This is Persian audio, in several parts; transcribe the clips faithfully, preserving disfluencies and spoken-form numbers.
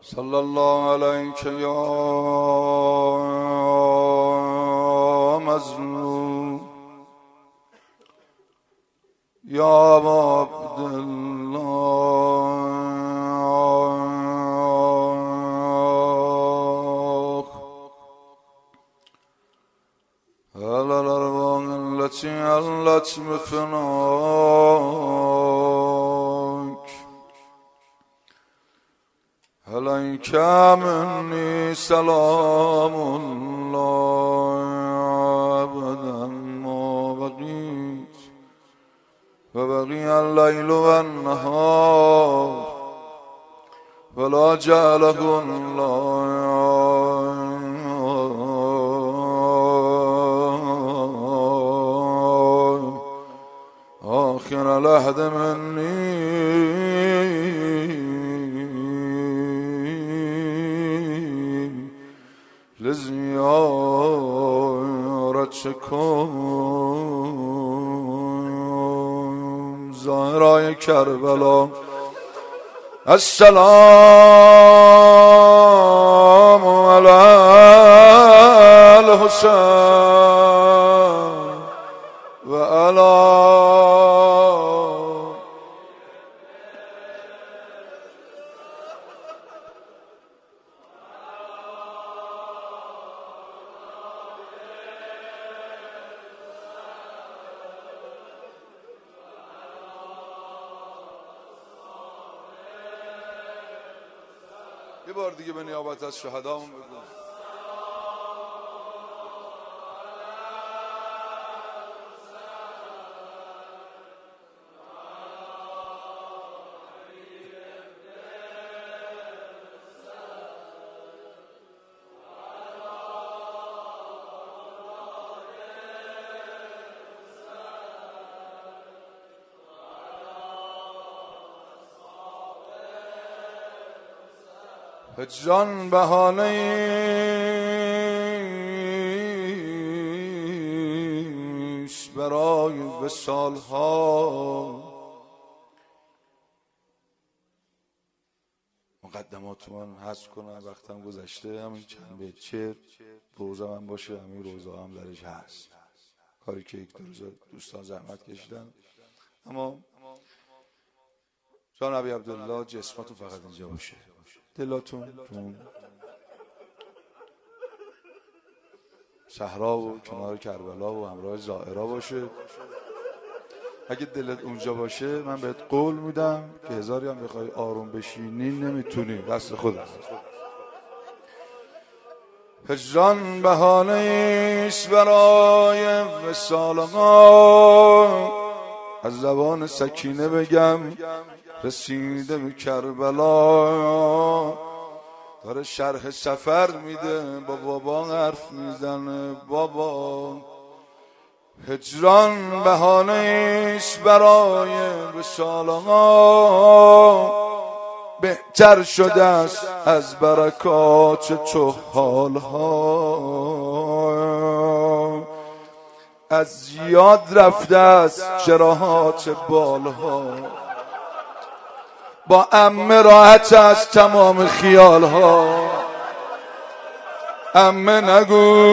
صلى الله عليك يا مظلوم يا أبا عبد الله على الأرواح التي علت بفناك عليك مني سلام الله أبدا ما بقيت وبقي الليل والنهار ولا جعله الله آخر لحظ مني لزیارتکم زهرای کربلا السلام علی الحسین و علی یه بار دیگه به نیابت از شهدامون بگو. هجران بهانه ایست برای وصال ها. مقدمات من حذف کنم، وقتم گذشته. همین چند بیت شعر روزه من باشه، همین روزه هم درش هست، کاری که یک دو روز دوستان زحمت کشیدن. اما جان ابی عبدالله جسمتون فقط اینجا باشه، دلاتون تو صحرا و کنار کربلا و همراه زائرا باشه. اگه دلت اونجا باشه من بهت قول میدم که هزاری هم بخوای آروم بشینی نمیتونی، دست خودت. هجران بهانه ایست برای وصال ما، از زبان سکینه بگم رسیده به کربلا، داره شرح سفر میده، با بابا حرف میزنه. بابا هجران بهانه ایست برای وصال ما، بهتر شده است از برکات چهال ها، از یاد رفته است جراحات بال ها، با عمه راحت از تمام خیال ها. عمه نگو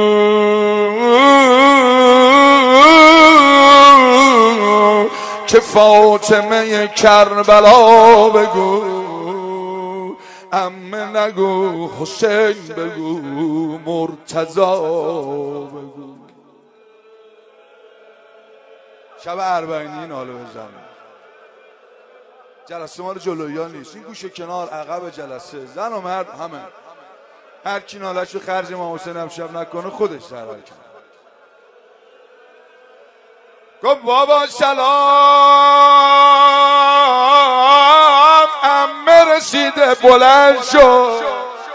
که فاطمه کربلا بگو، عمه نگو حسین بگو، مرتضی بگو. شب اربعینی این حالو بزن. جلسه مال جلویی ها نیست، این گوشه کنار عقب جلسه، زن و مرد همه، هر کی نالشو خرج امام حسین امشب نکنه خودش سرحال کنه. گفت بابا سلام، عمه رسیده بلند شد،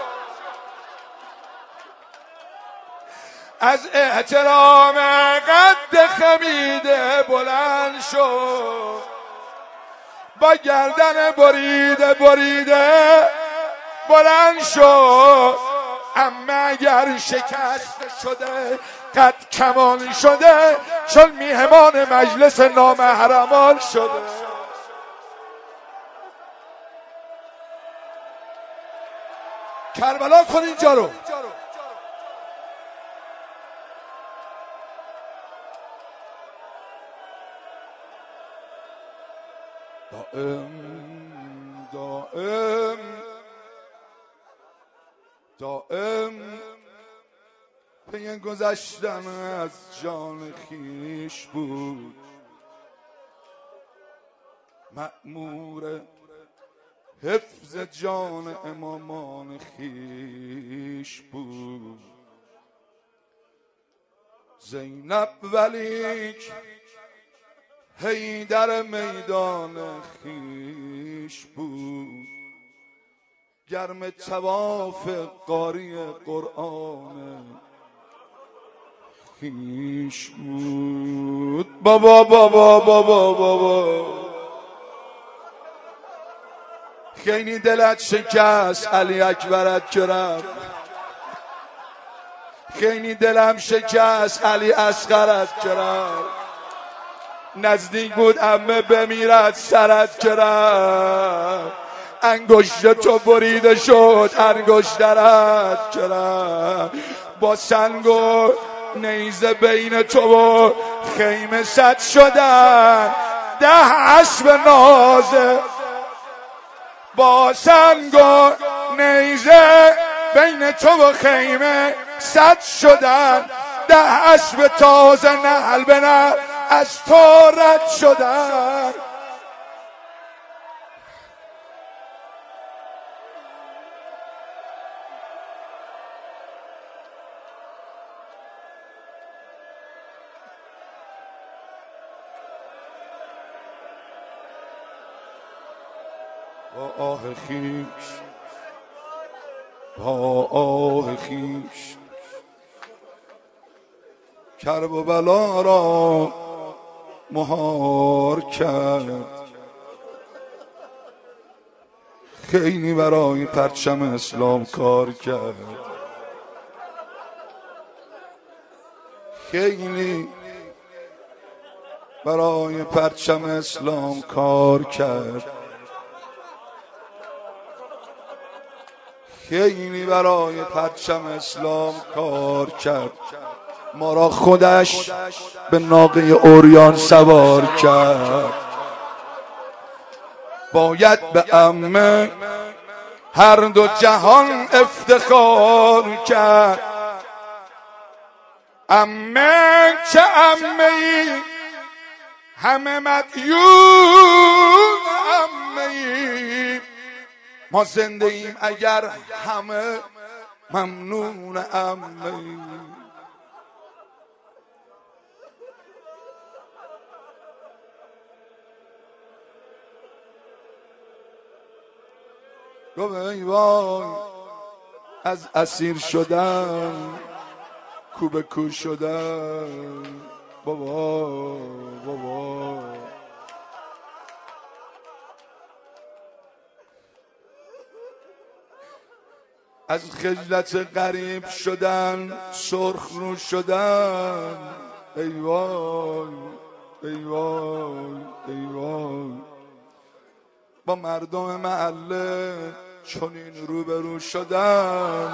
از احترام قد خمیده بلند شد، با گردن بریده بریده بلند شد. عمه اگر شکست شده قد کمان شده، چون میهمان مجلس نامحرمان شده. کربلا کن اینجا رو. دائم دائم دائم پی گذشتن از جان خیش بود، مأمور حفظ جان امامان خیش بود. زینب ولیک هی در میدان خیش بود، گرم طواف قاری قرآن خیش بود. بابا بابا بابا بابا خیلی دلت شکست علی اکبرت که رفت، خیلی دلم شکست علی اصغرت که رفت، نزدیک بود عمه بمیرد سرت که رفت، انگشت تو بریده شد انگشترت که رفت، با سنگ و نیزه بین تو و خیمه صد شدن ده اسب نازه، با سنگ و نیزه بین تو و خیمه صد شدن ده اسب تازه نعل به نعل از تو رد شدن. با آه خیش با آه خیش کرب و بلا را مهار کرد، خیلی برای پرچم اسلام کار کرد، خیلی برای پرچم اسلام کار کرد، خیلی برای پرچم اسلام کار کرد. ما را خودش به ناقه اوریان سوار کرد، باید به عمه هر دو جهان افتخار کرد. عمه چه عمه ای همه مدیون عمه ای، ما زنده ایم اگر همه ممنون عمه ای. گفت ای وای از اسیر شدن کو به کو شدن. بابا بابا از خجلت غریب شدن سرخ رو شدن. ای وای ای وای ای وای با مردم محله چنین روبرو شدن.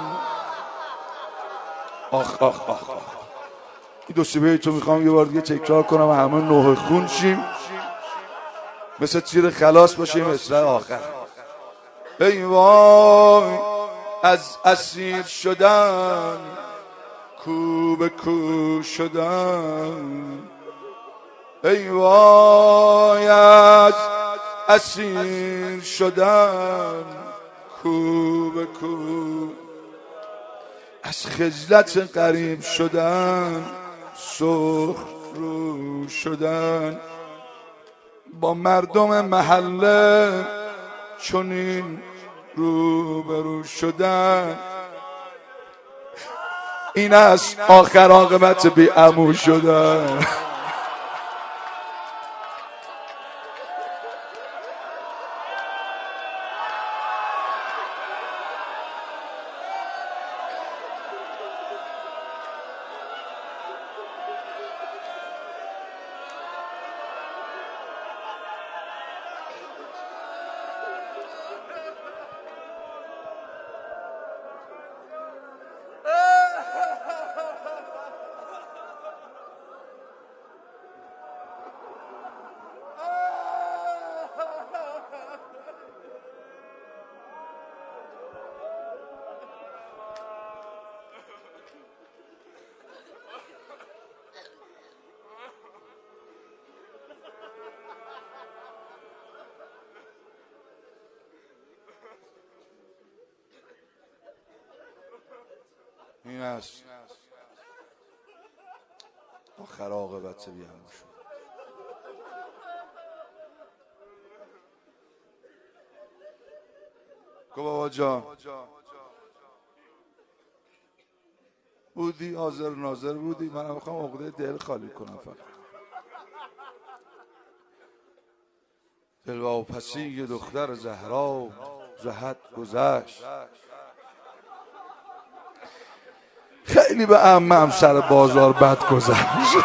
آخ آخ آخ آخ این دو سه تو میخوام یه بار دیگه تکرار کنم و همه نوح خون شیم، مثل تیر خلاص باشیم مثل آخر. ای وای از اسیر شدن کو به کو شدن. ای وای از اسیر شدن کو به کو، از خجلت غریب شدن سرخ رو شدن. با مردم محله چنین روبرو شدن. این است آخر عاقبت بی عمو شدن. این است آخر عاقبت بیان شد. گو بابا جان بودی حاضر ناظر بودی، منم میخوام عقده دل خالی کنم. فقط دلواپسی یه دختر زهرا زهد گذشت، خیلی به عمم سر بازار بد گذشت.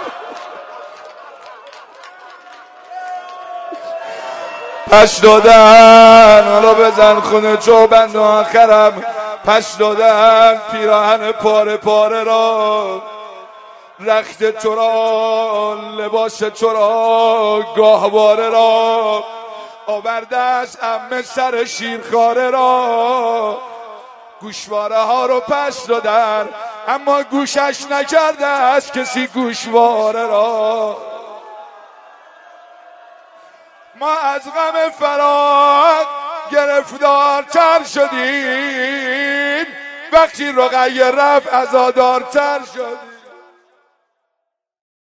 پش دادن حالا بزن خونه چوبند و آخرم پش دادن پیراهن پاره پاره را، رخت چرا لباس چرا گاهواره را، آورده است عمه سر شیرخواره را. گوشواره ها رو پس دادن اما گوشش نکرده است کسی گوشواره را. ما از غم فراق گرفتارتر شدیم، وقتی رقیه رفت عزادارتر شدیم.